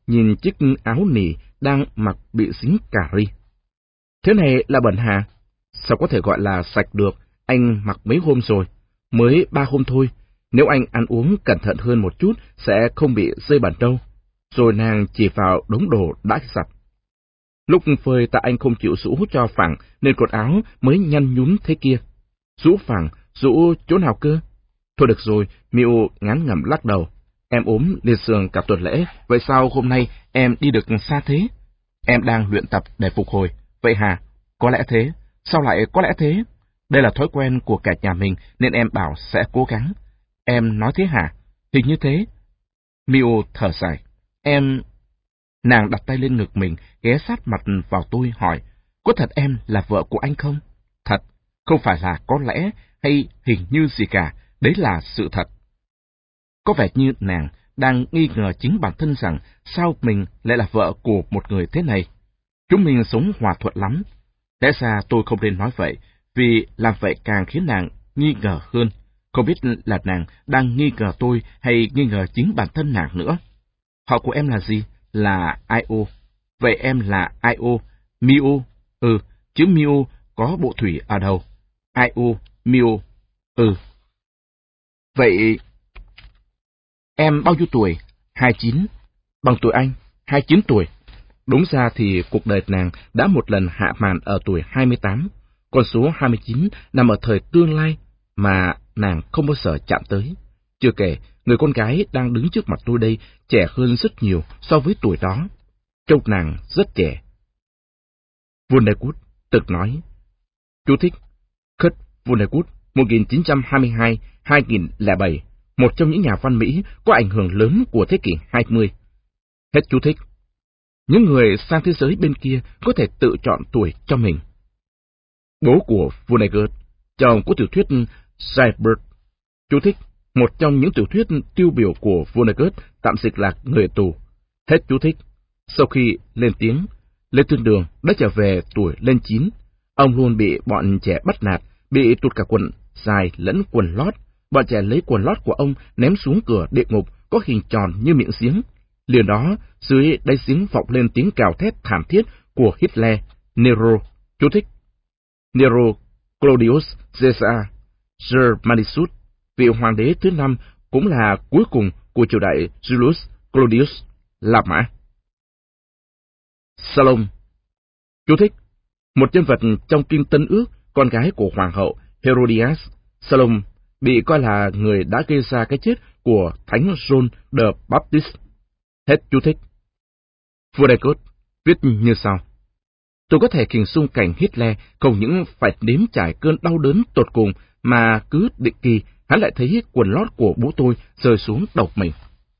nhìn chiếc áo nỉ đang mặc bị dính cà ri. Thế này là bẩn hả? Sao có thể gọi là sạch được, anh mặc mấy hôm rồi, mới 3 hôm thôi. Nếu anh ăn uống cẩn thận hơn một chút sẽ không bị dây bẩn đâu. Rồi nàng chỉ vào đống đồ đã giặt. Lúc phơi tại anh không chịu rũ cho phẳng nên cột áo mới nhăn nhúm thế kia. Rũ phẳng, rũ chỗ nào cơ? Thôi được rồi, Miu ngán ngẩm lắc đầu. Em ốm liệt giường cả tuần lễ, vậy sao hôm nay em đi được xa thế? Em đang luyện tập để phục hồi. Vậy hả? Có lẽ thế. Sao lại có lẽ thế? Đây là thói quen của cả nhà mình nên em bảo sẽ cố gắng. Em nói thế hả? Hình như thế. Miu thở dài. Em... Nàng đặt tay lên ngực mình, ghé sát mặt vào tôi hỏi, có thật em là vợ của anh không? Thật, không phải là có lẽ hay hình như gì cả, đấy là sự thật. Có vẻ như nàng đang nghi ngờ chính bản thân rằng sao mình lại là vợ của một người thế này. Chúng mình sống hòa thuận lắm. Lẽ ra tôi không nên nói vậy, vì làm vậy càng khiến nàng nghi ngờ hơn. Không biết là nàng đang nghi ngờ tôi hay nghi ngờ chính bản thân nàng nữa. Họ của em là gì? Là Io. Vậy em là Io, Miu. Chữ Miu có bộ thủy ở đầu. Io, Miu. Vậy em bao nhiêu tuổi? 29. Bằng tuổi anh, 29 tuổi. Đúng ra thì cuộc đời nàng đã một lần hạ màn ở tuổi 28. Con số 29 nằm ở thời tương lai mà nàng không bao giờ chạm tới. Chưa kể, người con gái đang đứng trước mặt tôi đây trẻ hơn rất nhiều so với tuổi đó. Trông nàng rất trẻ. Vonnegut tự nói. Chú thích. Kurt Vonnegut, 1922-2007, một trong những nhà văn Mỹ có ảnh hưởng lớn của thế kỷ 20. Hết chú thích. Những người sang thế giới bên kia có thể tự chọn tuổi cho mình. Bố của Vonnegut, chồng của tiểu thuyết Zybert. Chú thích. Một trong những tiểu thuyết tiêu biểu của Vonnegut, tạm dịch là Người tù. Hết chú thích. Sau khi lên tiếng, Lê Thiên Đường đã trở về tuổi lên 9. Ông luôn bị bọn trẻ bắt nạt, bị tụt cả quần dài lẫn quần lót. Bọn trẻ lấy quần lót của ông ném xuống cửa địa ngục có hình tròn như miệng giếng. Liền đó, dưới đáy giếng vọng lên tiếng cào thét thảm thiết của Hitler, Nero. Chú thích. Nero Claudius Caesar Germanicus, vị hoàng đế thứ 5 cũng là cuối cùng của triều đại Julius Claudius, La Mã. Salome. Chú thích. Một nhân vật trong Kinh Tân Ước, con gái của hoàng hậu Herodias, Salome bị coi là người đã gây ra cái chết của Thánh John the Baptist. Hết chú thích. Vonnegut viết như sau. Tôi có thể hình dung cảnh Hitler không những phải nếm trải cơn đau đớn tột cùng mà cứ định kỳ hắn lại thấy quần lót của bố tôi rơi xuống đầu mình.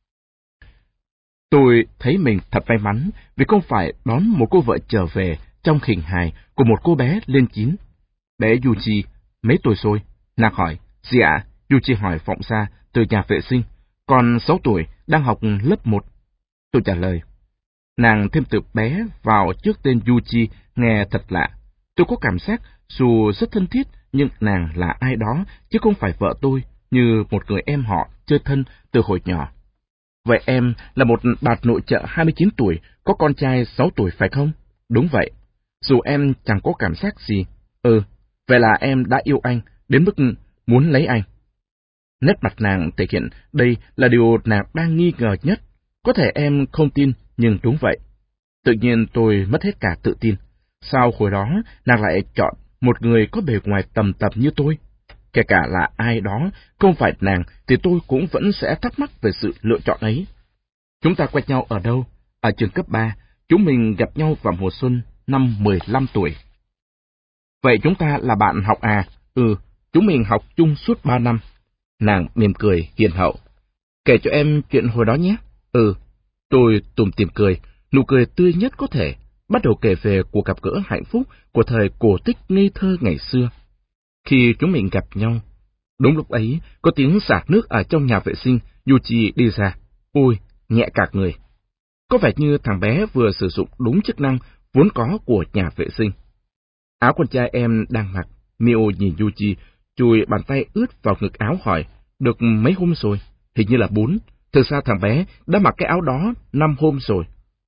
Tôi thấy mình thật may mắn vì không phải đón một cô vợ trở về trong hình hài của một cô bé lên 9. Bé Yuji, mấy tuổi rồi? Nàng hỏi. Gì ạ? Yuji hỏi vọng ra từ nhà vệ sinh. Còn 6 tuổi, đang học lớp 1. Tôi trả lời. Nàng thêm từ bé vào trước tên Yuji nghe thật lạ. Tôi có cảm giác dù rất thân thiết nhưng nàng là ai đó chứ không phải vợ tôi, như một người em họ chơi thân từ hồi nhỏ. Vậy em là một bà nội trợ 29 tuổi, có con trai 6 tuổi phải không? Đúng vậy. Dù em chẳng có cảm giác gì. Vậy là em đã yêu anh, đến mức muốn lấy anh. Nét mặt nàng thể hiện đây là điều nàng đang nghi ngờ nhất. Có thể em không tin, nhưng đúng vậy. Tự nhiên tôi mất hết cả tự tin. Sao hồi đó nàng lại chọn một người có bề ngoài tầm tập như tôi? Kể cả là ai đó, không phải nàng, thì tôi cũng vẫn sẽ thắc mắc về sự lựa chọn ấy. Chúng ta quen nhau ở đâu? Ở trường cấp 3, chúng mình gặp nhau vào mùa xuân, năm 15 tuổi. Vậy chúng ta là bạn học à? Chúng mình học chung suốt 3 năm. Nàng mỉm cười hiền hậu. Kể cho em chuyện hồi đó nhé. Tôi tủm tỉm cười, nụ cười tươi nhất có thể, bắt đầu kể về cuộc gặp gỡ hạnh phúc của thời cổ tích ngây thơ ngày xưa. Khi chúng mình gặp nhau, đúng lúc ấy, có tiếng xả nước ở trong nhà vệ sinh, Yuji đi ra. Ôi, nhẹ cả người. Có vẻ như thằng bé vừa sử dụng đúng chức năng vốn có của nhà vệ sinh. Áo con trai em đang mặc, Mio nhìn Yuji, chùi bàn tay ướt vào ngực áo hỏi, được mấy hôm rồi? Hình như là 4. Thực ra thằng bé đã mặc cái áo đó 5 hôm rồi.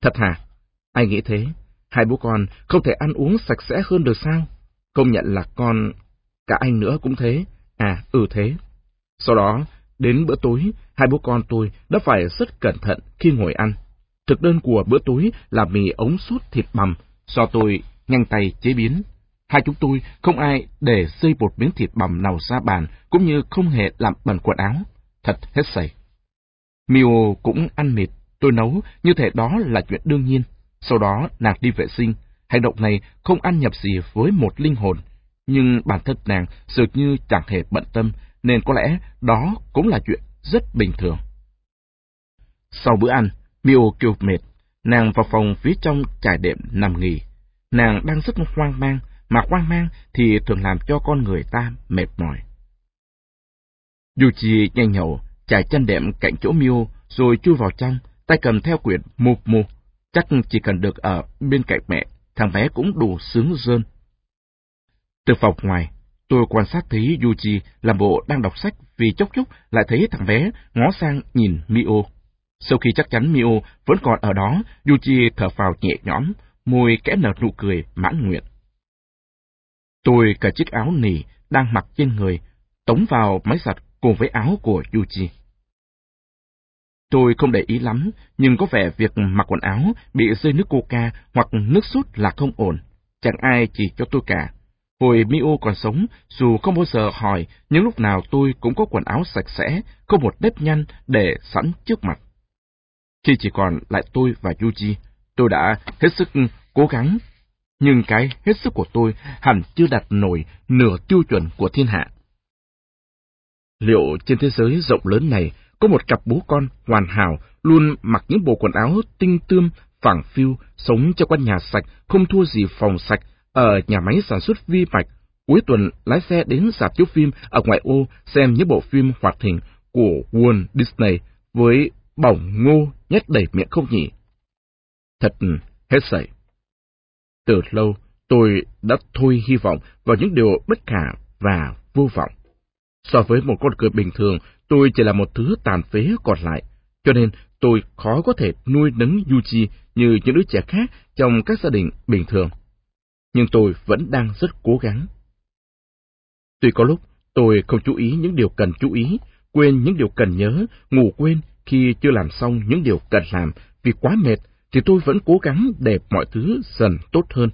Thật hả? Anh nghĩ thế. Hai bố con không thể ăn uống sạch sẽ hơn được sao? Công nhận là con... Cả anh nữa cũng thế. À, thế. Sau đó, đến bữa tối, hai bố con tôi đã phải rất cẩn thận khi ngồi ăn. Thực đơn của bữa tối là mì ống sốt thịt bằm, do tôi nhanh tay chế biến. Hai chúng tôi không ai để rơi một miếng thịt bằm nào ra bàn, cũng như không hề làm bẩn quần áo. Thật hết sảy. Mio cũng ăn mệt, tôi nấu, như thể đó là chuyện đương nhiên. Sau đó nàng đi vệ sinh. Hành động này không ăn nhập gì với một linh hồn, nhưng bản thân nàng dường như chẳng hề bận tâm, nên có lẽ đó cũng là chuyện rất bình thường. Sau bữa ăn, Mio kêu mệt, nàng vào phòng phía trong trải đệm nằm nghỉ. Nàng đang rất hoang mang, mà hoang mang thì thường làm cho con người ta mệt mỏi. Yuji nhanh nhẩu, trải chăn đệm cạnh chỗ Mio, rồi chui vào trong, tay cầm theo quyển Momo. Chắc chỉ cần được ở bên cạnh mẹ, thằng bé cũng đủ sướng rơn. Từ phòng ngoài, tôi quan sát thấy Yuji làm bộ đang đọc sách, vì chốc chốc lại thấy thằng bé ngó sang nhìn Mio. Sau khi chắc chắn Mio vẫn còn ở đó, Yuji thở phào nhẹ nhõm, môi kẽ nở nụ cười mãn nguyện. Tôi cởi chiếc áo nỉ đang mặc trên người, tống vào máy giặt cùng với áo của Yuji. Tôi không để ý lắm, nhưng có vẻ việc mặc quần áo bị rơi nước coca hoặc nước sốt là không ổn. Chẳng ai chỉ cho tôi cả. Hồi Mio còn sống, dù không bao giờ hỏi, nhưng lúc nào tôi cũng có quần áo sạch sẽ, không một nếp nhăn để sẵn trước mặt. Khi chỉ còn lại tôi và Yuji, tôi đã hết sức cố gắng, nhưng cái hết sức của tôi hẳn chưa đạt nổi nửa tiêu chuẩn của thiên hạ. Liệu trên thế giới rộng lớn này có một cặp bố con hoàn hảo luôn mặc những bộ quần áo tinh tươm, phẳng phiu, sống trong căn nhà sạch, không thua gì phòng sạch, ở nhà máy sản xuất vi mạch, cuối tuần lái xe đến rạp chiếu phim ở ngoại ô xem những bộ phim hoạt hình của Walt Disney với bỏng ngô nhét đầy miệng không nhỉ? Thật hết sảy. Từ lâu, tôi đã thôi hy vọng vào những điều bất khả và vô vọng. So với một con người bình thường, tôi chỉ là một thứ tàn phế còn lại, cho nên tôi khó có thể nuôi nấng Yuji như những đứa trẻ khác trong các gia đình bình thường. Nhưng tôi vẫn đang rất cố gắng. Tuy có lúc tôi không chú ý những điều cần chú ý, quên những điều cần nhớ, ngủ quên khi chưa làm xong những điều cần làm vì quá mệt, thì tôi vẫn cố gắng để mọi thứ dần tốt hơn.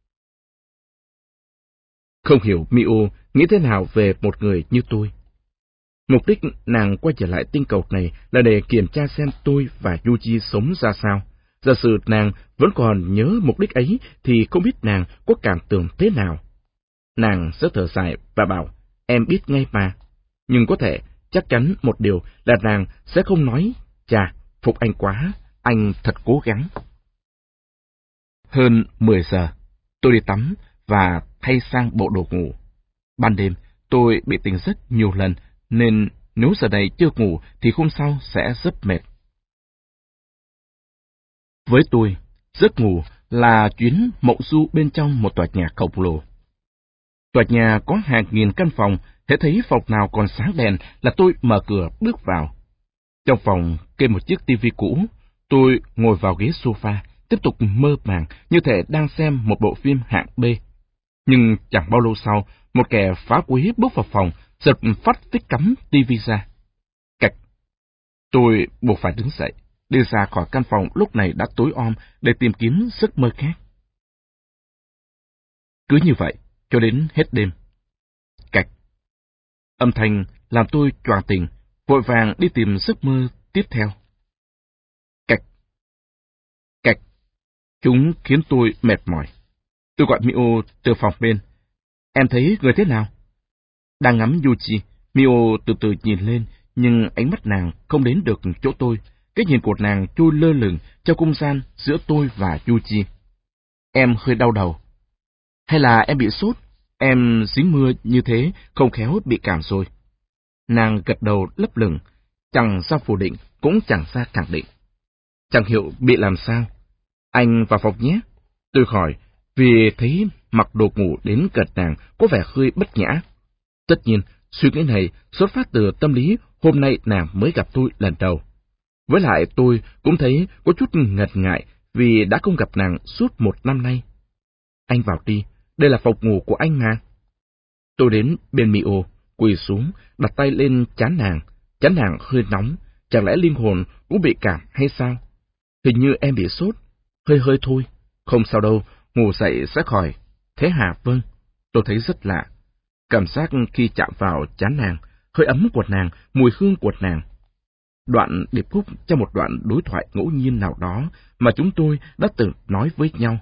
Không hiểu Mio nghĩ thế nào về một người như tôi. Mục đích nàng quay trở lại tinh cầu này là để kiểm tra xem tôi và Yuji sống ra sao. Giả sử nàng vẫn còn nhớ mục đích ấy thì không biết nàng có cảm tưởng thế nào. Nàng sẽ thở dài và bảo, em biết ngay mà. Nhưng có thể, chắc chắn một điều là nàng sẽ không nói, chà, phục anh quá, anh thật cố gắng. Hơn 10 giờ, tôi đi tắm và thay sang bộ đồ ngủ. Ban đêm, tôi bị tỉnh giấc nhiều lần, nên nếu giờ này chưa ngủ thì hôm sau sẽ rất mệt. Với tôi, giấc ngủ là chuyến mộng du bên trong một tòa nhà khổng lồ. Tòa nhà có hàng nghìn căn phòng, hễ thấy phòng nào còn sáng đèn là tôi mở cửa bước vào. Trong phòng kê một chiếc tivi cũ, tôi ngồi vào ghế sofa, tiếp tục mơ màng như thể đang xem một bộ phim hạng B. Nhưng chẳng bao lâu sau, một kẻ phá quấy bước vào phòng, giật phát tích cắm tivi ra. Cạch! Tôi buộc phải đứng dậy, đi ra khỏi căn phòng lúc này đã tối om để tìm kiếm giấc mơ khác. Cứ như vậy, cho đến hết đêm. Cạch! Âm thanh làm tôi choàng tỉnh, vội vàng đi tìm giấc mơ tiếp theo. Cạch! Cạch! Chúng khiến tôi mệt mỏi. Tôi gọi Mio từ phòng bên. Em thấy người thế nào? Đang ngắm Yuji, Mio từ từ nhìn lên, nhưng ánh mắt nàng không đến được chỗ tôi. Cái nhìn của nàng trôi lơ lửng trong không gian giữa tôi và Yuji. Em hơi đau đầu. Hay là em bị sốt? Em dính mưa như thế, không khéo bị cảm rồi. Nàng gật đầu lấp lửng, chẳng ra phủ định, cũng chẳng ra khẳng định. Chẳng hiểu bị làm sao. Anh vào phòng nhé. Tôi hỏi, vì thấy mặc đồ ngủ đến gần nàng có vẻ hơi bất nhã. Tất nhiên, suy nghĩ này xuất phát từ tâm lý hôm nay nàng mới gặp tôi lần đầu. Với lại tôi cũng thấy có chút ngần ngại vì đã không gặp nàng suốt 1 năm nay. Anh vào đi, đây là phòng ngủ của anh mà. Tôi đến bên Mio, quỳ xuống, đặt tay lên trán nàng hơi nóng, chẳng lẽ linh hồn cũng bị cảm hay sao? Hình như em bị sốt, hơi hơi thôi, không sao đâu, ngủ dậy sẽ khỏi. Thế hả? Vâng, tôi thấy rất lạ. Cảm giác khi chạm vào trán nàng, hơi ấm của nàng, mùi hương của nàng. Đoạn điệp khúc trong một đoạn đối thoại ngẫu nhiên nào đó mà chúng tôi đã từng nói với nhau.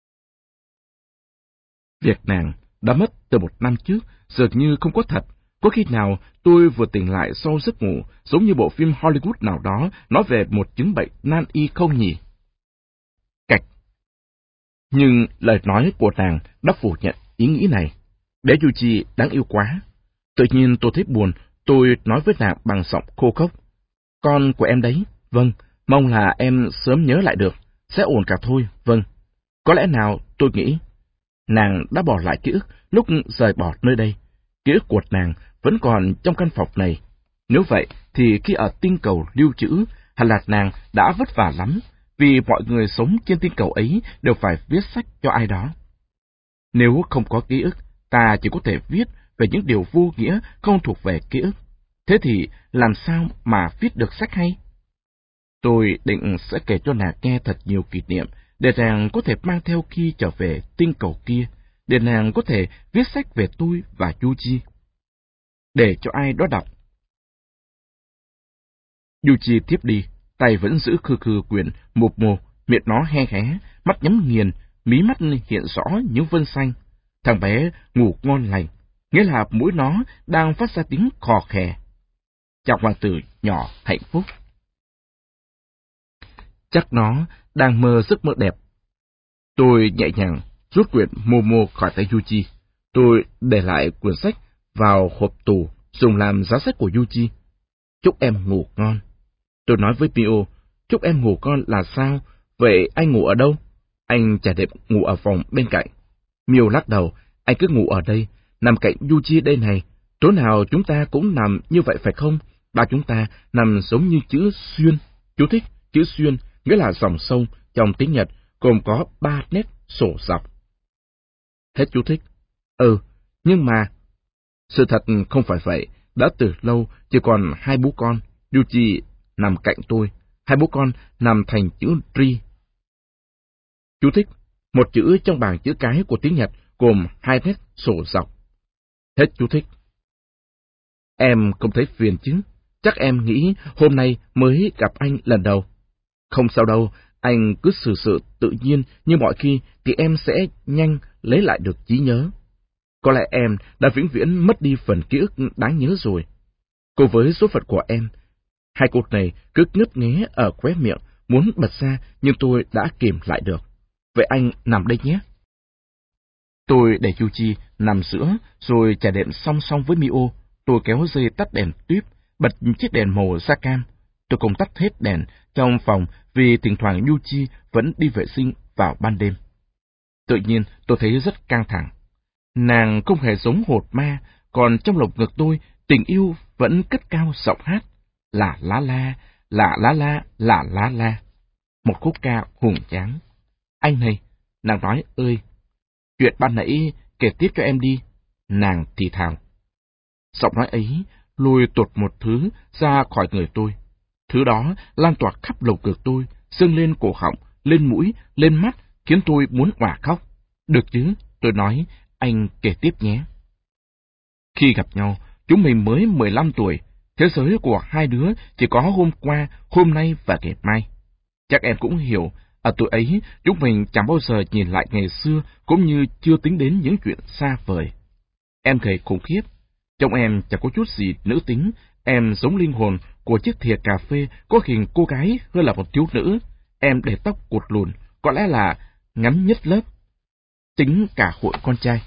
Việc nàng đã mất từ 1 năm trước, dường như không có thật. Có khi nào tôi vừa tỉnh lại sau giấc ngủ, giống như bộ phim Hollywood nào đó nói về một chứng bệnh nan y không nhỉ? Cạch. Nhưng lời nói của nàng đã phủ nhận ý nghĩ này. Bé Yuji đáng yêu quá. Tự nhiên tôi thấy buồn, tôi nói với nàng bằng giọng khô khốc. Con của em đấy, vâng, mong là em sớm nhớ lại được, sẽ ổn cả thôi, vâng. Có lẽ nào, tôi nghĩ, nàng đã bỏ lại ký ức lúc rời bỏ nơi đây. Ký ức của nàng vẫn còn trong căn phòng này. Nếu vậy, thì khi ở tinh cầu lưu trữ, hẳn là nàng đã vất vả lắm, vì mọi người sống trên tinh cầu ấy đều phải viết sách cho ai đó. Nếu không có ký ức, ta chỉ có thể viết về những điều vô nghĩa không thuộc về ký ức. Thế thì làm sao mà viết được sách hay? Tôi định sẽ kể cho nàng nghe thật nhiều kỷ niệm, để nàng có thể mang theo khi trở về tinh cầu kia, để nàng có thể viết sách về tôi và Yuji. Để cho ai đó đọc. Yuji tiếp đi, tay vẫn giữ khư khư quyển, mộp mồ, miệng nó he hé, mắt nhắm nghiền, mí mắt hiện rõ những vân xanh. Thằng bé ngủ ngon lành, nghĩa là mũi nó đang phát ra tiếng khò khè. Chàng hoàng tử nhỏ hạnh phúc. Chắc nó đang mơ giấc mơ đẹp. Tôi nhẹ nhàng rút quyển Momo khỏi tay Yuji. Tôi để lại quyển sách vào hộp tủ dùng làm giá sách của Yuji. Chúc em ngủ ngon. Tôi nói với Mio, chúc em ngủ ngon là sao? Vậy anh ngủ ở đâu? Anh chả đẹp ngủ ở phòng bên cạnh. Mio lắc đầu, anh cứ ngủ ở đây, nằm cạnh Yuji đây này. Tối nào chúng ta cũng nằm như vậy phải không? Ba chúng ta nằm giống như chữ xuyên. Chú thích, chữ xuyên nghĩa là dòng sông trong tiếng Nhật, gồm có 3 nét sổ dọc. Hết chú thích. Nhưng mà... Sự thật không phải vậy, đã từ lâu chỉ còn 2 bố con, Yuji nằm cạnh tôi, 2 bố con nằm thành chữ Ri. Chú thích, một chữ trong bảng chữ cái của tiếng Nhật gồm 2 nét sổ dọc. Hết chú thích. Em không thấy phiền chứ? Chắc em nghĩ hôm nay mới gặp anh lần đầu. Không sao đâu, anh cứ xử sự tự nhiên như mọi khi thì em sẽ nhanh lấy lại được trí nhớ. Có lẽ em đã vĩnh viễn mất đi phần ký ức đáng nhớ rồi. Cùng với số phận của em, hai cột này cứ ngấp nghé ở khóe miệng, muốn bật ra nhưng tôi đã kìm lại được. Vậy anh nằm đây nhé. Tôi để Yuji nằm giữa, rồi trải đệm song song với Mio. Tôi kéo dây tắt đèn tuyếp, bật chiếc đèn màu da cam. Tôi không tắt hết đèn trong phòng vì thỉnh thoảng Yuji vẫn đi vệ sinh vào ban đêm. Tự nhiên tôi thấy rất căng thẳng. Nàng không hề giống hột ma, còn trong lồng ngực tôi, tình yêu vẫn cất cao giọng hát. Là lá la, là lá la, là lá la. Một khúc ca hùng tráng. Anh này, nàng nói ơi, chuyện ban nãy kể tiếp cho em đi. Nàng thì thào. Giọng nói ấy lùi tuột một thứ ra khỏi người tôi. Thứ đó lan tỏa khắp lồng ngực tôi, dâng lên cổ họng, lên mũi, lên mắt, khiến tôi muốn òa khóc. Được chứ, tôi nói, anh kể tiếp nhé. Khi gặp nhau, chúng mình mới 15 tuổi, thế giới của hai đứa chỉ có hôm qua, hôm nay và ngày mai. Chắc em cũng hiểu, ở tuổi ấy, chúng mình chẳng bao giờ nhìn lại ngày xưa, cũng như chưa tính đến những chuyện xa vời. Em gầy khủng khiếp, trong em chẳng có chút gì nữ tính, em giống linh hồn của chiếc thìa cà phê có hình cô gái hơn là một thiếu nữ. Em để tóc cột lùn, có lẽ là ngắn nhất lớp, tính cả hội con trai.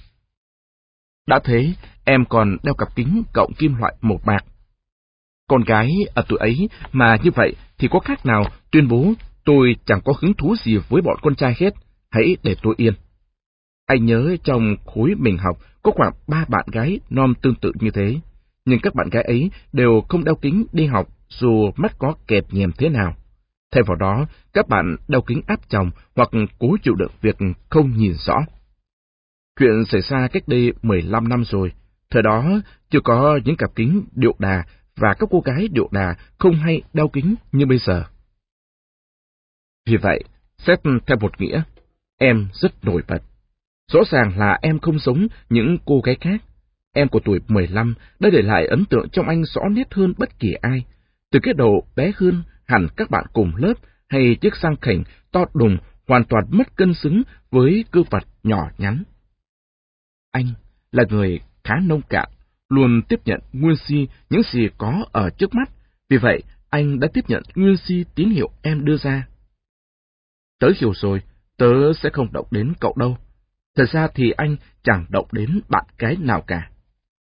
Đã thế, em còn đeo cặp kính cộng kim loại một bạc. Con gái ở tuổi ấy mà như vậy thì có khác nào tuyên bố tôi chẳng có hứng thú gì với bọn con trai hết, hãy để tôi yên. Anh nhớ trong khối mình học có khoảng 3 bạn gái non tương tự như thế, nhưng các bạn gái ấy đều không đeo kính đi học dù mắt có kẹp nhèm thế nào. Thay vào đó, các bạn đeo kính áp tròng hoặc cố chịu đựng việc không nhìn rõ. Chuyện xảy ra cách đây 15 năm rồi. Thời đó chưa có những cặp kính điệu đà và các cô gái điệu đà không hay đeo kính như bây giờ. Vì vậy, xét theo một nghĩa, em rất nổi bật. Rõ ràng là em không giống những cô gái khác. Em của tuổi 15 đã để lại ấn tượng trong anh rõ nét hơn bất kỳ ai. Từ cái đầu bé hơn hẳn các bạn cùng lớp hay chiếc sang khểnh to đùng hoàn toàn mất cân xứng với cơ vật nhỏ nhắn. Anh là người khá nông cạn, luôn tiếp nhận nguyên si những gì có ở trước mắt. Vì vậy, anh đã tiếp nhận nguyên si tín hiệu em đưa ra. Tớ hiểu rồi, tớ sẽ không động đến cậu đâu. Thật ra thì anh chẳng động đến bạn gái nào cả.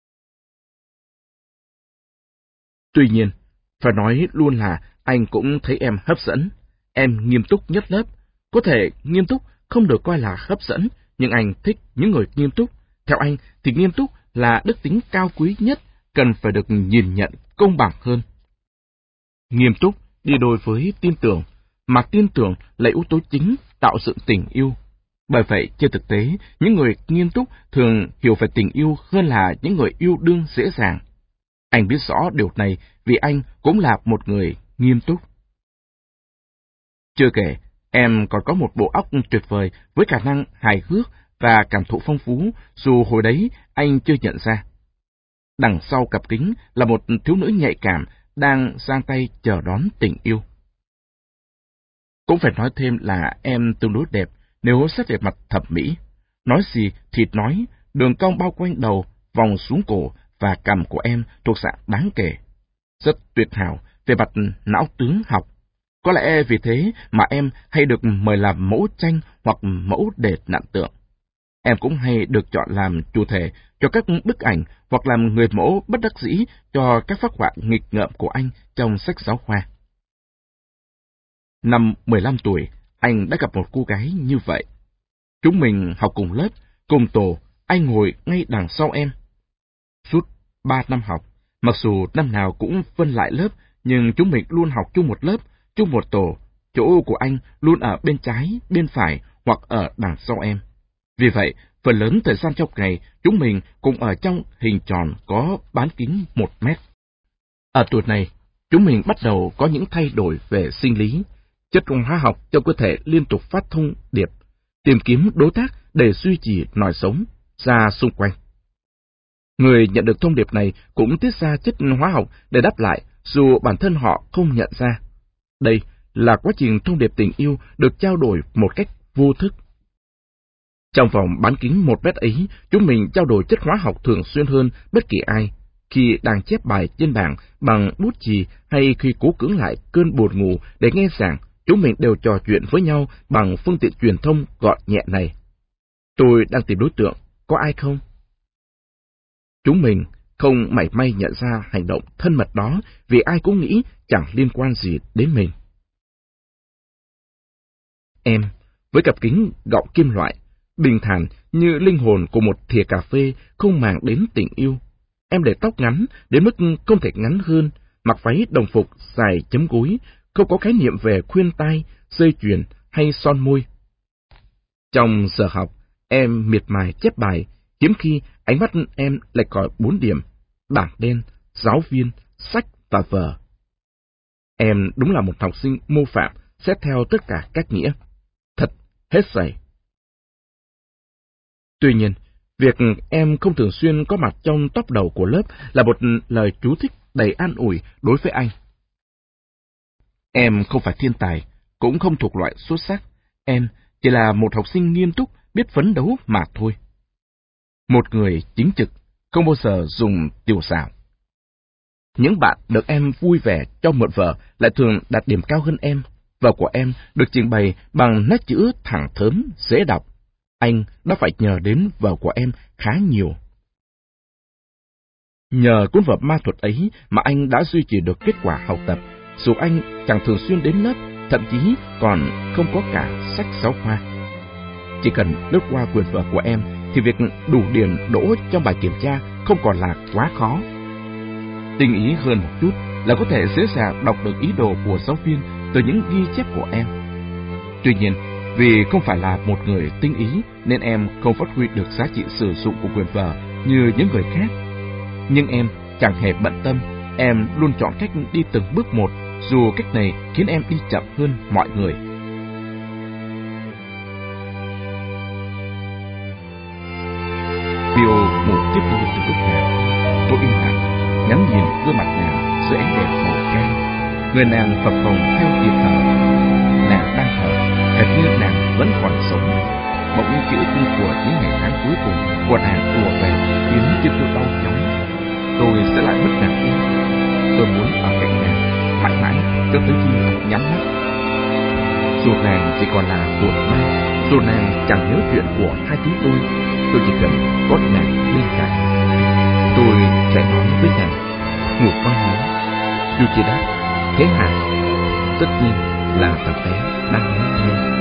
Tuy nhiên, phải nói luôn là anh cũng thấy em hấp dẫn. Em nghiêm túc nhất lớp. Có thể nghiêm túc không được coi là hấp dẫn, nhưng anh thích những người nghiêm túc. Theo anh thì nghiêm túc là đức tính cao quý nhất, cần phải được nhìn nhận công bằng hơn. Nghiêm túc đi đôi với tin tưởng, mà tin tưởng là yếu tố chính tạo dựng tình yêu. Bởi vậy, trên thực tế, những người nghiêm túc thường hiểu về tình yêu hơn là những người yêu đương dễ dàng. Anh biết rõ điều này vì anh cũng là một người nghiêm túc. Chưa kể, em còn có một bộ óc tuyệt vời với khả năng hài hước và cảm thụ phong phú, dù hồi đấy anh chưa nhận ra. Đằng sau cặp kính là một thiếu nữ nhạy cảm đang giang tay chờ đón tình yêu. Cũng phải nói thêm là em tương đối đẹp nếu xét về mặt thẩm mỹ. Nói gì thì nói, đường cong bao quanh đầu, vòng xuống cổ và cằm của em thuộc dạng đáng kể. Rất tuyệt hảo về mặt não tướng học. Có lẽ vì thế mà em hay được mời làm mẫu tranh hoặc mẫu để nặn tượng. Em cũng hay được chọn làm chủ thể cho các bức ảnh hoặc làm người mẫu bất đắc dĩ cho các phác họa nghịch ngợm của anh trong sách giáo khoa. Năm 15 tuổi, anh đã gặp một cô gái như vậy. Chúng mình học cùng lớp, cùng tổ, anh ngồi ngay đằng sau em. Suốt 3 năm học, mặc dù năm nào cũng phân lại lớp, nhưng chúng mình luôn học chung một lớp, chung một tổ. Chỗ của anh luôn ở bên trái, bên phải hoặc ở đằng sau em. Vì vậy, phần lớn thời gian trong ngày, chúng mình cùng ở trong hình tròn có bán kính 1 mét. Ở tuổi này, chúng mình bắt đầu có những thay đổi về sinh lý. Chất hóa học trong cơ thể liên tục phát thông điệp, tìm kiếm đối tác để duy trì nòi sống ra xung quanh. Người nhận được thông điệp này cũng tiết ra chất hóa học để đáp lại, dù bản thân họ không nhận ra. Đây là quá trình thông điệp tình yêu được trao đổi một cách vô thức. Trong vòng bán kính 1 mét ấy, chúng mình trao đổi chất hóa học thường xuyên hơn bất kỳ ai. Khi đang chép bài trên bảng bằng bút chì hay khi cố cưỡng lại cơn buồn ngủ để nghe giảng, chúng mình đều trò chuyện với nhau bằng phương tiện truyền thông gọn nhẹ này. Tôi đang tìm đối tượng, có ai không? Chúng mình không mảy may nhận ra hành động thân mật đó vì ai cũng nghĩ chẳng liên quan gì đến mình. Em, với cặp kính gọng kim loại, bình thản như linh hồn của một thìa cà phê không màng đến tình yêu. Em để tóc ngắn đến mức không thể ngắn hơn, mặc váy đồng phục dài chấm gối, không có khái niệm về khuyên tai, dây chuyền hay son môi. Trong giờ học, em miệt mài chép bài, hiếm khi ánh mắt em lại còi 4 điểm, bảng đen, giáo viên, sách và vở. Em đúng là một học sinh mô phạm, xét theo tất cả các nghĩa. Thật, hết sảy. Tuy nhiên, việc em không thường xuyên có mặt trong top đầu của lớp là một lời chú thích đầy an ủi đối với anh. Em không phải thiên tài, cũng không thuộc loại xuất sắc. Em chỉ là một học sinh nghiêm túc, biết phấn đấu mà thôi. Một người chính trực, không bao giờ dùng tiểu xảo. Những bạn được em vui vẻ cho mượn vở lại thường đạt điểm cao hơn em. Vở của em được trình bày bằng nét chữ thẳng thớm, dễ đọc. Anh đã phải nhờ đến vở của em khá nhiều. Nhờ cuốn vở ma thuật ấy mà anh đã duy trì được kết quả học tập, dù anh chẳng thường xuyên đến lớp, thậm chí còn không có cả sách giáo khoa. Chỉ cần lướt qua quyển vở của em thì việc đủ điểm đỗ trong bài kiểm tra không còn là quá khó. Tinh ý hơn một chút là có thể dễ dàng đọc được ý đồ của giáo viên từ những ghi chép của em. Tuy nhiên, vì không phải là một người tinh ý nên em không phát huy được giá trị sử dụng của quyền vở như những người khác. Nhưng em chẳng hề bận tâm, em luôn chọn cách đi từng bước một, dù cách này khiến em đi chậm hơn mọi người. Pio ngủ tiếp đi từ lúc nào. Tôi im lặng, ngắm nhìn gương mặt nàng dưới ánh đèn màu cam. Người nàng phập phồng theo nhịp thở. Nàng đang thở, hệt như nàng vẫn còn sống. Bỗng những ký ức của những ngày tháng cuối cùng của nàng ùa về, khiến cho tôi đau nhói. Tôi sẽ lại mất nàng đi. Tôi muốn ở cạnh nàng mãi mãi cho tới khi nhắm mắt. Dù nàng chỉ còn là hồn ma, dù nàng chẳng nhớ chuyện của hai chúng tôi chỉ cần có nàng bên cạnh. Tôi sẽ nói với nàng, ngủ con nhé. Yuchi đáp, thế hả? Tất nhiên là thằng bé đang nói nghe.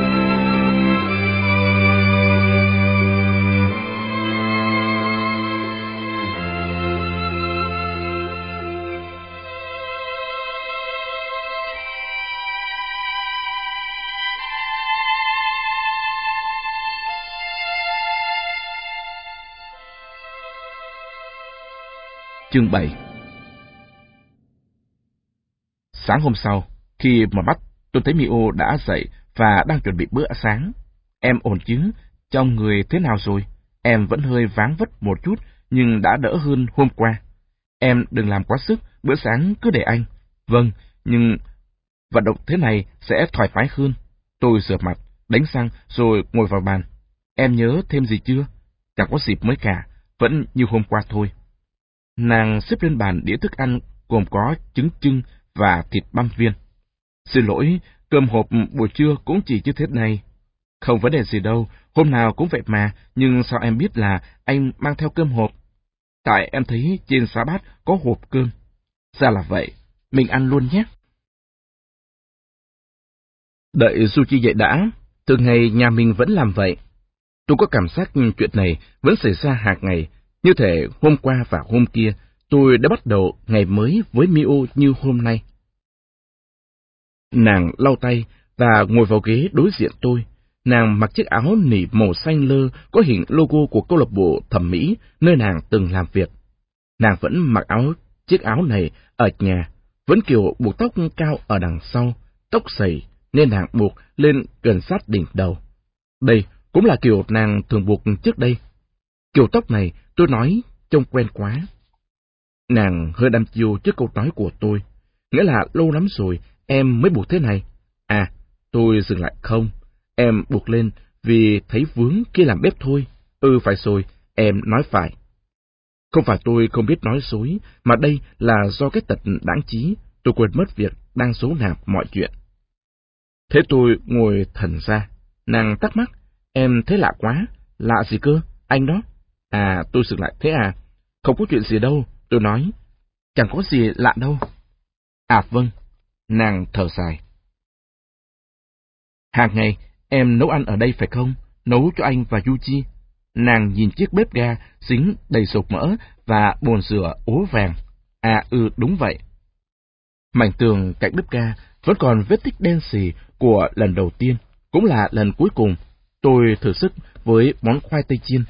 Chương 7. Sáng hôm sau, khi mở mắt, tôi thấy Mio đã dậy và đang chuẩn bị bữa sáng. Em ổn chứ? Trong người thế nào rồi? Em vẫn hơi váng vất một chút, nhưng đã đỡ hơn hôm qua. Em đừng làm quá sức, bữa sáng cứ để anh. Vâng, nhưng vận động thế này sẽ thoải mái hơn. Tôi rửa mặt, đánh răng rồi ngồi vào bàn. Em nhớ thêm gì chưa? Chẳng có dịp mới cả, vẫn như hôm qua thôi. Nàng xếp lên bàn đĩa thức ăn gồm có trứng chưng và thịt băm viên. Xin lỗi, cơm hộp buổi trưa cũng chỉ như thế này. Không vấn đề gì đâu, hôm nào cũng vậy mà, nhưng sao em biết là anh mang theo cơm hộp? Tại em thấy trên giá bát có hộp cơm. Ra là vậy, mình ăn luôn nhé. Đợi Yuchi dậy đã, thường ngày nhà mình vẫn làm vậy. Tôi có cảm giác chuyện này vẫn xảy ra hàng ngày, như thể hôm qua và hôm kia tôi đã bắt đầu ngày mới với Mio như hôm nay. Nàng lau tay và ngồi vào ghế đối diện tôi. Nàng mặc chiếc áo nỉ màu xanh lơ có hình logo của câu lạc bộ thẩm mỹ nơi nàng từng làm việc. Nàng vẫn mặc chiếc áo này ở nhà, vẫn kiểu buộc tóc cao ở đằng sau, tóc xầy nên nàng buộc lên gần sát đỉnh đầu. Đây cũng là kiểu nàng thường buộc trước đây. Kiểu tóc này tôi nói trông quen quá. Nàng hơi đăm chiêu trước câu nói của tôi, nghĩa là lâu lắm rồi em mới buộc thế này. À, tôi dừng lại không, em buộc lên vì thấy vướng khi làm bếp thôi. Phải rồi, em nói phải. Không phải tôi không biết nói dối, mà đây là do cái tật đáng trí, tôi quên mất việc đang giấu nạp mọi chuyện. Thế tôi ngồi thần ra, nàng thắc mắc, em thấy lạ quá, lạ gì cơ, anh đó. À, tôi dừng lại, thế à, không có chuyện gì đâu, tôi nói, chẳng có gì lạ đâu. À vâng, nàng thở dài. Hàng ngày, em nấu ăn ở đây phải không? Nấu cho anh và Yuchi. Nàng nhìn chiếc bếp ga dính đầy sột mỡ và bồn rửa ố vàng. À đúng vậy. Mảnh tường cạnh bếp ga vẫn còn vết tích đen xì của lần đầu tiên, cũng là lần cuối cùng tôi thử sức với món khoai tây chiên.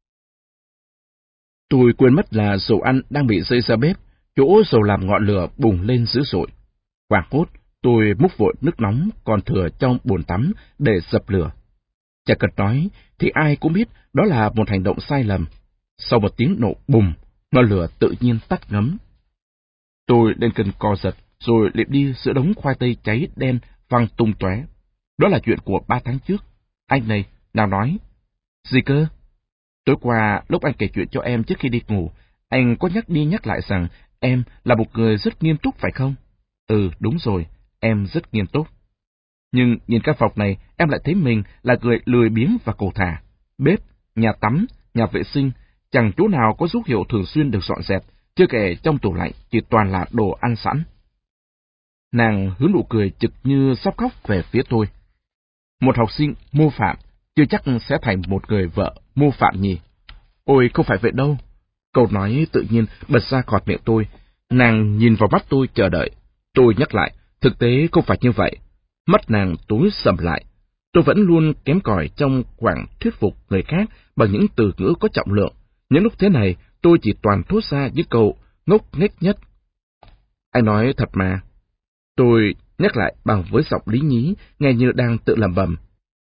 Tôi quên mất là dầu ăn đang bị rơi ra bếp, chỗ dầu làm ngọn lửa bùng lên dữ dội. Hoảng hốt, tôi múc vội nước nóng còn thừa trong bồn tắm để dập lửa. Chẳng cần nói, thì ai cũng biết đó là một hành động sai lầm. Sau một tiếng nổ bùng, ngọn lửa tự nhiên tắt ngấm. Tôi lên cơn co giật, rồi liệm đi giữa đống khoai tây cháy đen văng tung tóe. Đó là chuyện của 3 tháng trước. Anh này, nào nói. Gì cơ? Tối qua, lúc anh kể chuyện cho em trước khi đi ngủ, anh có nhắc đi nhắc lại rằng em là một người rất nghiêm túc phải không? Đúng rồi, em rất nghiêm túc. Nhưng nhìn căn phòng này, em lại thấy mình là người lười biếng và cầu thả. Bếp, nhà tắm, nhà vệ sinh, chẳng chỗ nào có dấu hiệu thường xuyên được dọn dẹp, chưa kể trong tủ lạnh chỉ toàn là đồ ăn sẵn. Nàng hướng nụ cười chực như sắp khóc về phía tôi. Một học sinh mô phạm, chưa chắc sẽ thành một người vợ mô phạm nhỉ. Ôi, không phải vậy đâu. Câu nói tự nhiên bật ra khỏi miệng tôi. Nàng nhìn vào mắt tôi chờ đợi. Tôi nhắc lại, thực tế không phải như vậy. Mắt nàng tối sầm lại. Tôi vẫn luôn kém cỏi trong quảng thuyết phục người khác bằng những từ ngữ có trọng lượng. Những lúc thế này, tôi chỉ toàn thốt ra những câu ngốc nghếch nhất. Anh nói thật mà. Tôi nhắc lại bằng với giọng lý nhí, nghe như đang tự lẩm bẩm.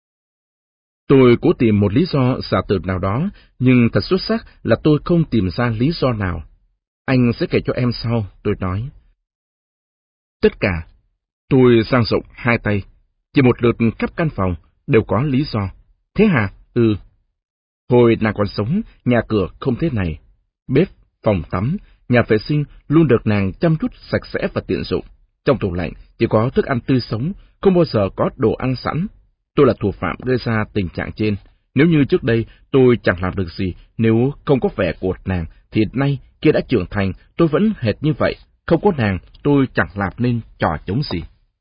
Tôi cố tìm một lý do giả từ nào đó, nhưng thật xuất sắc là tôi không tìm ra lý do nào. Anh sẽ kể cho em sau, tôi nói. Tất cả, tôi dang rộng hai tay, chỉ một lượt khắp căn phòng, đều có lý do. Thế hả? Ừ. Hồi nàng còn sống, nhà cửa không thế này. Bếp, phòng tắm, nhà vệ sinh luôn được nàng chăm chút sạch sẽ và tiện dụng. Trong tủ lạnh chỉ có thức ăn tươi sống, không bao giờ có đồ ăn sẵn. Tôi là thủ phạm gây ra tình trạng trên. Nếu như trước đây tôi chẳng làm được gì nếu không có vẻ của nàng, thì nay khi đã trưởng thành tôi vẫn hệt như vậy. Không có nàng tôi chẳng làm nên trò chống gì.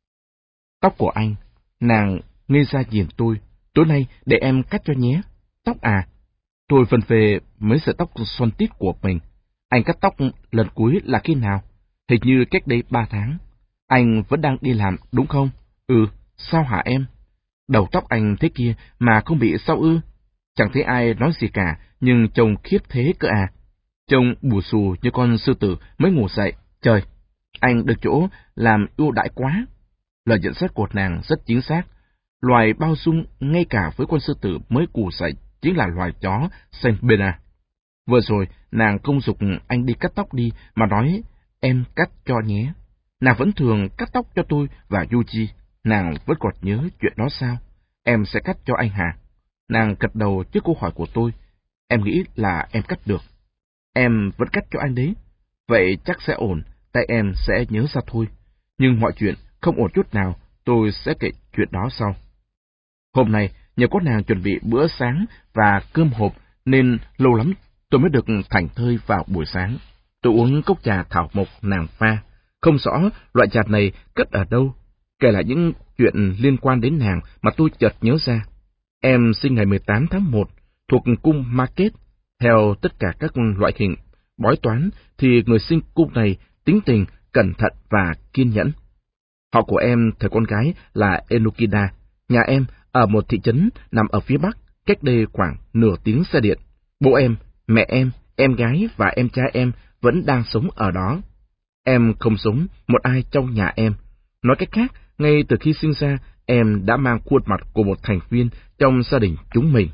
Tóc của anh, nàng ngây ra nhìn tôi. Tối nay để em cắt cho nhé. Tóc à? Tôi vần về mấy sợi tóc xoăn tít của mình. Anh cắt tóc lần cuối là khi nào? Hình như cách đây 3 tháng. Anh vẫn đang đi làm đúng không? Ừ, sao hả em? Đầu tóc anh thế kia mà không bị sao ư? Chẳng thấy ai nói gì cả, nhưng trông khiếp thế cơ à. Trông bù xù như con sư tử mới ngủ dậy. Trời, anh được chỗ làm ưu đãi quá. Lời nhận xét của nàng rất chính xác. Loài bao dung ngay cả với con sư tử mới ngủ dậy chính là loài chó Saint Bernard. Vừa rồi, nàng không giục anh đi cắt tóc đi, mà nói, em cắt cho nhé. Nàng vẫn thường cắt tóc cho tôi và Yuji. Nàng vẫn còn nhớ chuyện đó sao? Em sẽ cắt cho anh hả? Nàng gật đầu trước câu hỏi của tôi. Em nghĩ là em cắt được. Em vẫn cắt cho anh đấy. Vậy chắc sẽ ổn, tay em sẽ nhớ ra thôi. Nhưng mọi chuyện không ổn chút nào, tôi sẽ kể chuyện đó sau. Hôm nay, nhờ có nàng chuẩn bị bữa sáng và cơm hộp, nên lâu lắm tôi mới được thảnh thơi vào buổi sáng. Tôi uống cốc trà thảo mộc nàng pha, không rõ loại trà này cất ở đâu. Kể lại những chuyện liên quan đến nàng mà tôi chợt nhớ ra. Em sinh ngày 18 tháng 1, thuộc cung Market. Theo tất cả các loại hình bói toán, thì người sinh cung này tính tình, cẩn thận và kiên nhẫn. Họ của em thời con gái là Enokida. Nhà em ở một thị trấn nằm ở phía bắc, cách đây khoảng nửa tiếng xe điện. Bố em, mẹ em gái và em trai em vẫn đang sống ở đó. Em không giống một ai trong nhà em. Nói cách khác, ngay từ khi sinh ra, em đã mang khuôn mặt của một thành viên trong gia đình chúng mình.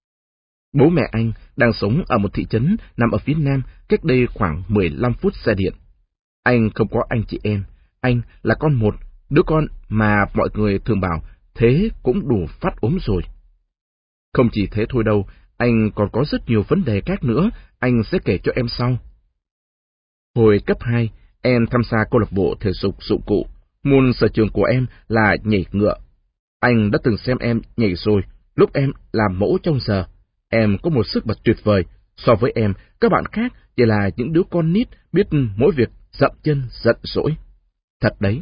Bố mẹ anh đang sống ở một thị trấn nằm ở phía nam, cách đây khoảng 15 phút xe điện. Anh không có anh chị em, anh là con một, đứa con mà mọi người thường bảo thế cũng đủ phát ốm rồi. Không chỉ thế thôi đâu, anh còn có rất nhiều vấn đề khác nữa, anh sẽ kể cho em sau. Hồi cấp 2, em tham gia câu lạc bộ thể dục dụng cụ, môn sở trường của em là nhảy ngựa. Anh đã từng xem em nhảy rồi, lúc em làm mẫu trong giờ. Em có một sức bật tuyệt vời, so với em, các bạn khác chỉ là những đứa con nít biết mỗi việc dậm chân giận dỗi. Thật đấy.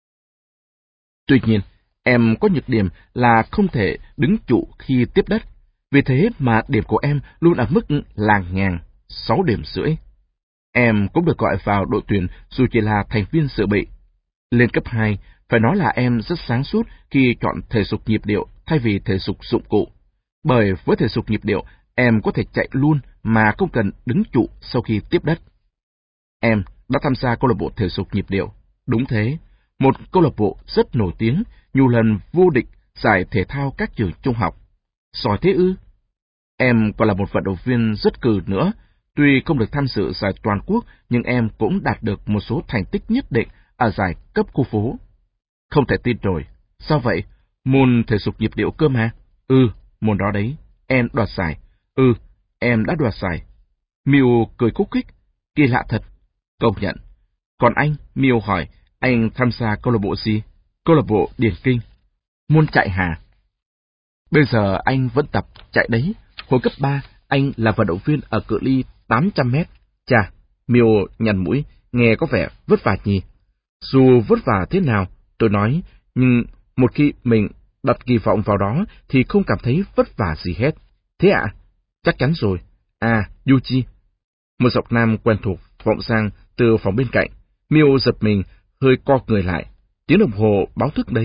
Tuy nhiên, em có nhược điểm là không thể đứng trụ khi tiếp đất. Vì thế mà điểm của em luôn ở mức làng nhàng, 6,5 điểm. Em cũng được gọi vào đội tuyển dù chỉ là thành viên dự bị. Lên cấp 2, phải nói là em rất sáng suốt khi chọn thể dục nhịp điệu thay vì thể dục dụng cụ. Bởi với thể dục nhịp điệu, em có thể chạy luôn mà không cần đứng trụ sau khi tiếp đất. Em đã tham gia câu lạc bộ thể dục nhịp điệu. Đúng thế, một câu lạc bộ rất nổi tiếng, nhiều lần vô địch giải thể thao các trường trung học. Giỏi thế ư? Em còn là một vận động viên rất cừ nữa. Tuy không được tham dự giải toàn quốc, nhưng em cũng đạt được một số thành tích nhất định ở giải cấp khu phố. Không thể tin nổi. Sao vậy? Môn thể dục nhịp điệu cơ mà. Ừ, môn đó đấy. Em đoạt giải. Ừ, em đã đoạt giải. Miu cười khúc khích. Kỳ lạ thật. Công nhận. Còn anh, Miu hỏi, anh tham gia câu lạc bộ gì? Câu lạc bộ điền kinh. Môn chạy hả? Bây giờ anh vẫn tập chạy đấy. Hồi cấp 3, anh là vận động viên ở cự ly 800 mét. Chà, Miu nhăn mũi, nghe có vẻ vất vả nhỉ. Dù vất vả thế nào, tôi nói, nhưng một khi mình đặt kỳ vọng vào đó thì không cảm thấy vất vả gì hết. Thế ạ? Chắc chắn rồi. À, Yuji. Một giọng nam quen thuộc vọng sang từ phòng bên cạnh. Miu giật mình, hơi co người lại. Tiếng đồng hồ báo thức đấy.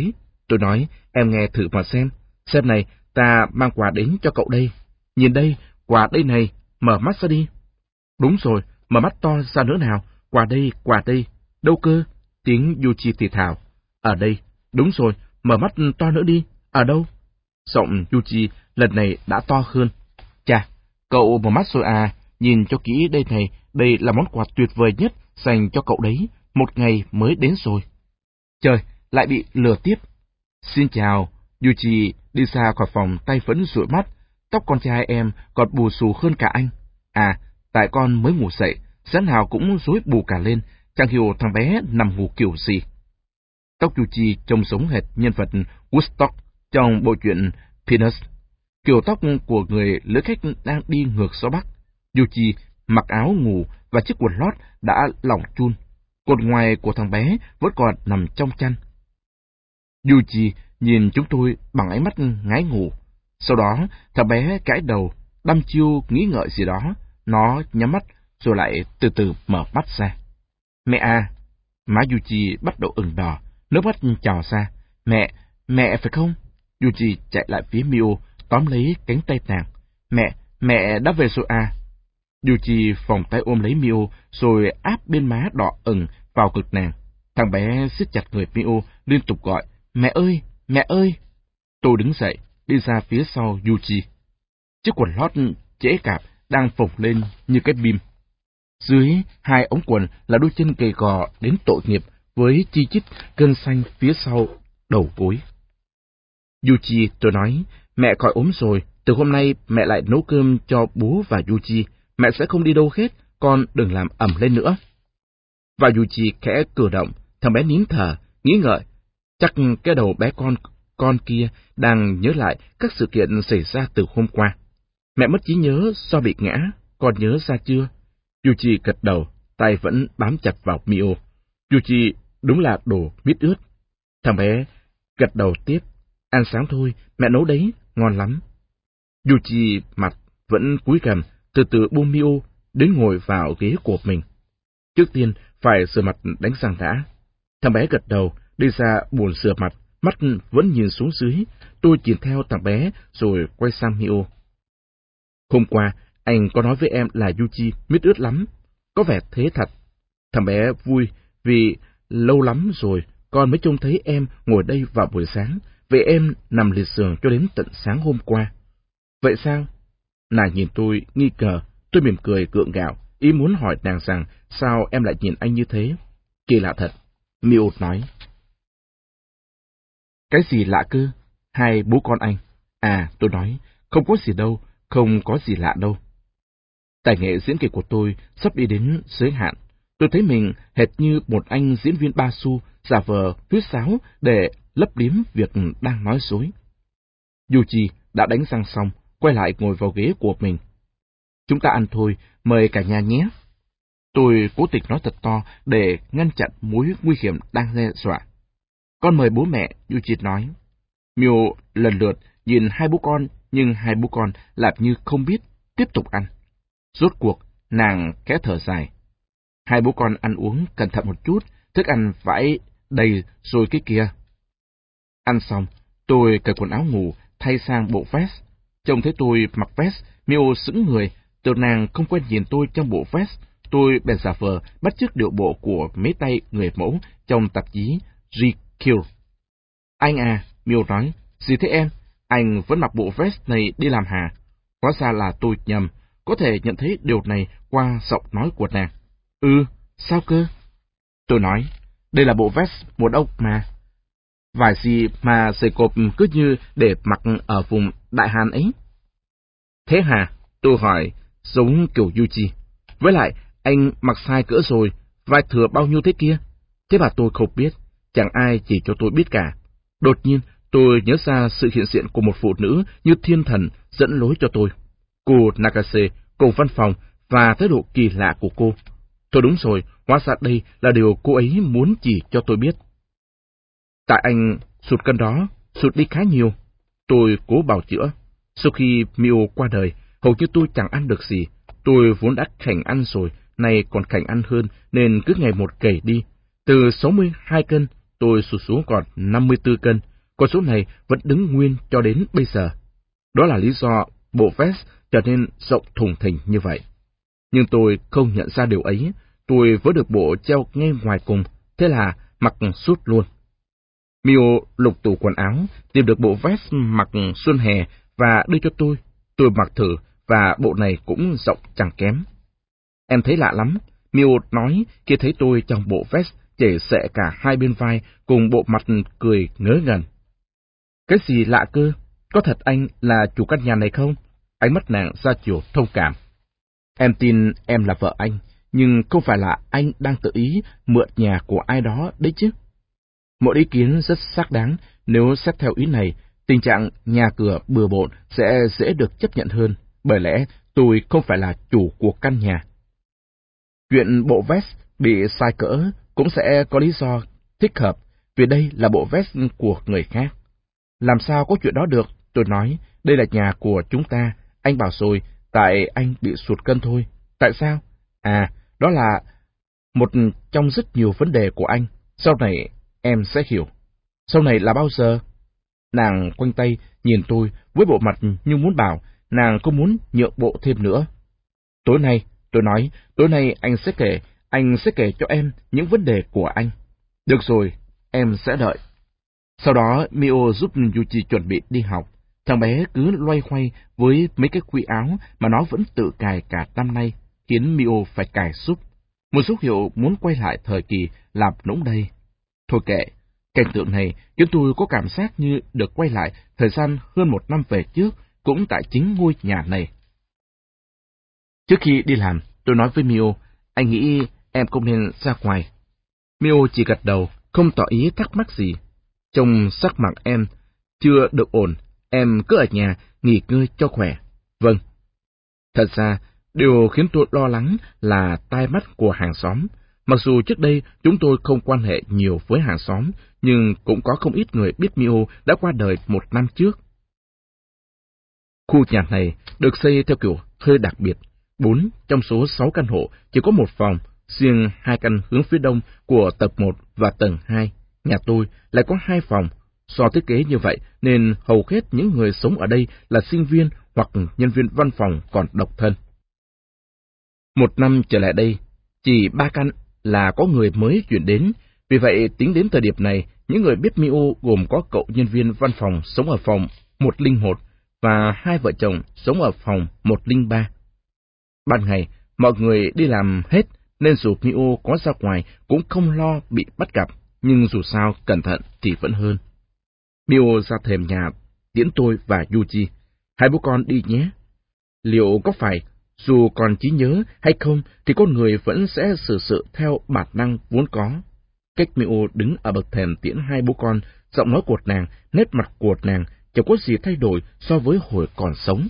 Tôi nói, em nghe thử mà xem này, ta mang quà đến cho cậu đây. Nhìn đây, quà đây này, mở mắt ra đi. Đúng rồi, mở mắt to ra nữa nào, quà đây. Đâu cơ? Tiếng Yuji thì thào. Ở đây, đúng rồi, mở mắt to nữa đi, ở đâu? Giọng Yuji lần này đã to hơn. Chà, cậu mở mắt rồi à, nhìn cho kỹ đây này, đây là món quà tuyệt vời nhất dành cho cậu đấy, một ngày mới đến rồi. Trời, lại bị lừa tiếp. Xin chào, Yuji đi ra khỏi phòng tay vẫn dụi mắt, tóc con trai em còn bù xù hơn cả anh. À, tại con mới ngủ dậy, sáng nào cũng rối bù cả lên, chẳng hiểu thằng bé nằm ngủ kiểu gì. Tóc Yuji trông giống hệt nhân vật Woodstock trong bộ truyện Peanuts. Kiểu tóc của người lữ khách đang đi ngược gió Bắc. Yuji mặc áo ngủ và chiếc quần lót đã lỏng chun. Cột ngoài của thằng bé vẫn còn nằm trong chăn. Yuji nhìn chúng tôi bằng ánh mắt ngái ngủ. Sau đó, thằng bé gãi đầu, đăm chiêu nghĩ ngợi gì đó. Nó nhắm mắt rồi lại từ từ mở mắt ra. Mẹ à! Má Yuji bắt đầu ửng đỏ, nước mắt trào ra. Mẹ phải không? Yuji chạy lại phía Mio, tóm lấy cánh tay nàng. Mẹ đã về rồi à? Yuji vòng tay ôm lấy Mio, rồi áp bên má đỏ ửng vào ngực nàng. Thằng bé siết chặt người Mio, liên tục gọi, mẹ ơi! Tôi đứng dậy, đi ra phía sau Yuji. Chiếc quần lót trễ cạp đang phồng lên như cái bim. Dưới hai ống quần là đôi chân gầy gò đến tội nghiệp với chi chít gân xanh phía sau đầu gối. Yuji, tôi nói, mẹ khỏi ốm rồi, từ hôm nay mẹ lại nấu cơm cho bố và Yuji, mẹ sẽ không đi đâu hết, con đừng làm ầm lên nữa. Và Yuji khẽ cử động, thằng bé nín thở, nghĩ ngợi, chắc cái đầu bé con kia đang nhớ lại các sự kiện xảy ra từ hôm qua. Mẹ mất trí nhớ do bị ngã, con nhớ ra chưa? Yuji gật đầu, tay vẫn bám chặt vào Mio. Yuji đúng là đồ mít ướt. Thằng bé gật đầu tiếp, ăn sáng thôi, mẹ nấu đấy, ngon lắm. Yuji mặt vẫn cúi gằm, từ từ buông Mio đến ngồi vào ghế của mình. Trước tiên phải rửa mặt đánh răng đã. Thằng bé gật đầu, đi ra bồn rửa mặt, mắt vẫn nhìn xuống dưới. Tôi nhìn theo thằng bé rồi quay sang Mio. Hôm qua, anh có nói với em là Yuji mít ướt lắm. Có vẻ thế thật. Thằng bé vui vì lâu lắm rồi con mới trông thấy em ngồi đây vào buổi sáng. Vậy em nằm liệt giường cho đến tận sáng hôm qua. Vậy sao? Nàng nhìn tôi nghi ngờ, tôi mỉm cười gượng gạo, ý muốn hỏi nàng rằng sao em lại nhìn anh như thế. Kỳ lạ thật, Mio nói. Cái gì lạ cơ? Hai bố con anh. À, tôi nói, không có gì đâu, không có gì lạ đâu. Tài nghệ diễn kịch của tôi sắp đi đến giới hạn. Tôi thấy mình hệt như một anh diễn viên ba xu giả vờ huýt sáo để lấp liếm việc đang nói dối. Yuji đã đánh răng xong, quay lại ngồi vào ghế của mình. Chúng ta ăn thôi, mời cả nhà nhé. Tôi cố tình nói thật to để ngăn chặn mối nguy hiểm đang đe dọa. Con mời bố mẹ, Yuji nói. Mio lần lượt nhìn hai bố con, nhưng hai bố con làm như không biết, tiếp tục ăn. Rốt cuộc, nàng khẽ thở dài. Hai bố con ăn uống cẩn thận một chút, thức ăn vãi đầy rồi cái kia. Ăn xong, tôi cởi quần áo ngủ, thay sang bộ vest. Trông thấy tôi mặc vest, Mio sững người, tưởng nàng không quen nhìn tôi trong bộ vest. Tôi bèn giả vờ bắt chước điệu bộ của mấy tay người mẫu trong tạp chí GQ. Anh à, Mio nói, gì thế em? Anh vẫn mặc bộ vest này đi làm hả? Hóa ra là tôi nhầm, có thể nhận thấy điều này qua giọng nói của nàng. Ừ, sao cơ? Tôi nói, đây là bộ vest mùa đông mà. Vải gì mà dày cộp cứ như để mặc ở vùng Đại Hàn ấy. Thế hả? Tôi hỏi, giống kiểu Yuji. Với lại, anh mặc sai cỡ rồi, vai thừa bao nhiêu thế kia? Thế mà tôi không biết, chẳng ai chỉ cho tôi biết cả. Đột nhiên, tôi nhớ ra sự hiện diện của một phụ nữ như thiên thần dẫn lối cho tôi. Cô Nakase, cô văn phòng và thái độ kỳ lạ của cô. Thôi đúng rồi, hóa ra đây là điều cô ấy muốn chỉ cho tôi biết. Tại anh sụt cân đó, sụt đi khá nhiều. Tôi cố bào chữa. Sau khi Mio qua đời, hầu như tôi chẳng ăn được gì. Tôi vốn đã khảnh ăn rồi, nay còn khảnh ăn hơn, nên cứ ngày một gầy đi. Từ 62 cân, tôi sụt xuống còn 54 cân. con số này vẫn đứng nguyên cho đến bây giờ. Đó là lý do bộ vest trở nên rộng thùng thình như vậy. Nhưng tôi không nhận ra điều ấy, tôi vớ được bộ treo ngay ngoài cùng, thế là mặc suốt luôn. Mio lục tủ quần áo, tìm được bộ vest mặc xuân hè và đưa cho tôi. Tôi mặc thử và bộ này cũng rộng chẳng kém. Em thấy lạ lắm, Mio nói khi thấy tôi trong bộ vest chảy xệ cả hai bên vai cùng bộ mặt cười ngớ ngẩn. Cái gì lạ cơ? Có thật anh là chủ căn nhà này không? Ánh mắt nàng ra chiều thông cảm. Em tin em là vợ anh, nhưng không phải là anh đang tự ý mượn nhà của ai đó đấy chứ. Một ý kiến rất xác đáng, nếu xét theo ý này, tình trạng nhà cửa bừa bộn sẽ dễ được chấp nhận hơn, bởi lẽ tôi không phải là chủ của căn nhà. Chuyện bộ vest bị sai cỡ cũng sẽ có lý do thích hợp, vì đây là bộ vest của người khác. Làm sao có chuyện đó được? Tôi nói, đây là nhà của chúng ta, anh bảo rồi, tại anh bị sụt cân thôi. Tại sao? À, đó là một trong rất nhiều vấn đề của anh. Sau này em sẽ hiểu. Sau này là bao giờ? Nàng quanh tay nhìn tôi với bộ mặt như muốn bảo nàng có muốn nhượng bộ thêm nữa. Tối nay, tôi nói, tối nay anh sẽ kể cho em những vấn đề của anh. Được rồi, em sẽ đợi. Sau đó Mio giúp Yuji chuẩn bị đi học. Thằng bé cứ loay hoay với mấy cái khuy áo mà nó vẫn tự cài cả năm nay, khiến Mio phải cài giúp. Một dấu hiệu muốn quay lại thời kỳ làm nũng đây. Thôi kệ, cảnh tượng này khiến tôi có cảm giác như được quay lại thời gian hơn 1 năm về trước, cũng tại chính ngôi nhà này. Trước khi đi làm, tôi nói với Mio, anh nghĩ em không nên ra ngoài. Mio chỉ gật đầu, không tỏ ý thắc mắc gì. Trông sắc mặt em chưa được ổn, em cứ ở nhà nghỉ ngơi cho khỏe. Vâng. Thật ra, điều khiến tôi lo lắng là tai mắt của hàng xóm. Mặc dù trước đây chúng tôi không quan hệ nhiều với hàng xóm, nhưng cũng có không ít người biết Mio đã qua đời 1 năm trước. Khu nhà này được xây theo kiểu hơi đặc biệt. 4 trong số 6 căn hộ chỉ có 1 phòng, riêng 2 căn hướng phía đông của tầng 1 và tầng 2. Nhà tôi lại có 2 phòng. Do thiết kế như vậy nên hầu hết những người sống ở đây là sinh viên hoặc nhân viên văn phòng còn độc thân. 1 năm trở lại đây, chỉ 3 căn là có người mới chuyển đến. Vì vậy, tính đến thời điểm này, những người biết Mio gồm có cậu nhân viên văn phòng sống ở phòng 101 và 2 vợ chồng sống ở phòng 103. Ban ngày, mọi người đi làm hết, nên dù Mio có ra ngoài cũng không lo bị bắt gặp, nhưng dù sao cẩn thận thì vẫn hơn. Mio ra thềm nhà, tiễn tôi và Yuji. Hai bố con đi nhé. Liệu có phải, dù còn trí nhớ hay không, thì con người vẫn sẽ xử sự theo bản năng vốn có. Cách Mio đứng ở bậc thềm tiễn hai bố con, giọng nói của nàng, nét mặt của nàng chẳng có gì thay đổi so với hồi còn sống.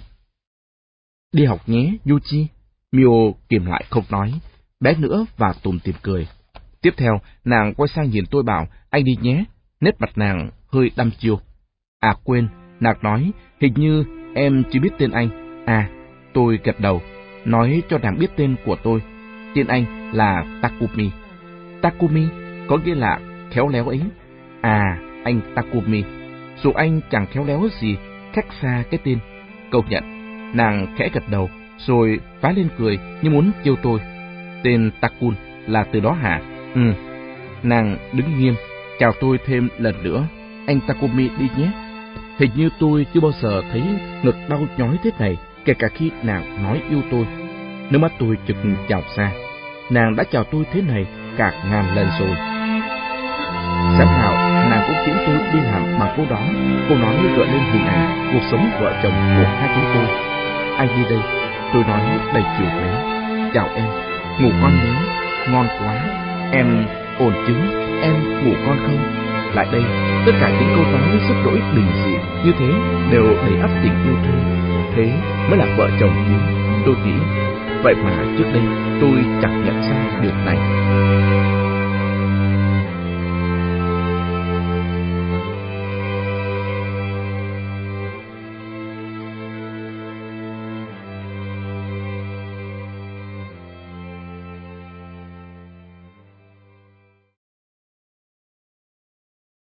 Đi học nhé, Yuji. Mio kìm lại không nói, bé nữa và tủm tỉm cười. Tiếp theo, nàng quay sang nhìn tôi bảo, anh đi nhé. Nét mặt nàng hơi đăm chiêu. À quên, nàng nói, hình như em chưa biết tên anh. À, tôi gật đầu, nói cho nàng biết tên của tôi. Tên anh là Takumi. Takumi có nghĩa là khéo léo ấy. À, anh Takumi. Dù anh chẳng khéo léo gì, cách xa cái tên. Công nhận. Nàng khẽ gật đầu, rồi phá lên cười như muốn trêu tôi. Tên Takun là từ đó hả? Ừ. Nàng đứng nghiêm, chào tôi thêm lần nữa. Anh Takumi đi nhé. Hình như tôi chưa bao giờ thấy ngực đau nhói thế này, kể cả khi nàng nói yêu tôi. Nước mắt tôi chực trào ra. Nàng đã chào tôi thế này cả ngàn lần rồi. Sáng nào, nàng cũng tiễn tôi đi làm bằng câu đó. Câu nói gợi lên hình ảnh cuộc sống vợ chồng của hai chúng tôi. Anh đi đây, tôi nói đầy chiều mến. Chào em, ngủ ngon nhé, ngon quá. Em ổn chứ, em ngủ ngon không? Lại đây, tất cả những câu nói rất đỗi bình dị như thế đều đầy ắp tình yêu thương. Thế mới là vợ chồng chứ, tôi nghĩ. Vậy mà trước đây tôi chẳng nhận ra điều này.